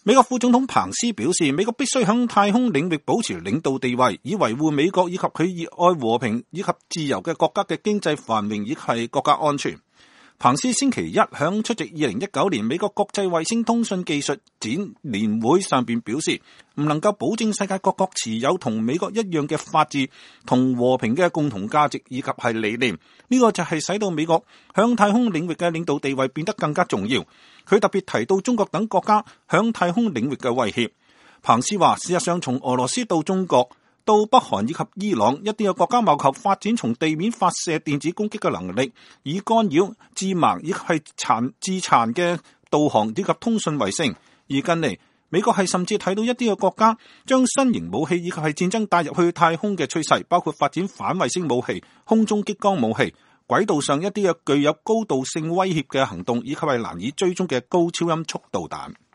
美國副總統彭斯表示，美國必須響太空領域保持領導地位，以維護美國以及佢熱愛和平以及自由嘅國家嘅經濟繁榮以及國家安全。彭斯星期一響出席2019年美國國際衛星通訊技術展年會上邊表示，唔能夠保證世界各國持有同美國一樣嘅法治同和平嘅共同價值以及係理念，呢個就係使到美國響太空領域嘅領導地位變得更加重要。佢特別提到中國等國家響太空領域嘅威脅。彭斯話，事實上從俄羅斯到中國到北韓以及伊朗，一啲嘅國家謀求發展從地面發射電子攻擊嘅能力，以干擾、致盲以及係致殘嘅導航以及通訊衛星。而近嚟，美國係甚至睇到一啲嘅國家將新型武器以及係戰爭帶入去太空嘅趨勢，包括發展反衛星武器、空中激光武器、軌道上一啲嘅具有高度性威脅嘅行動，以及係難以追蹤嘅高超音速導彈。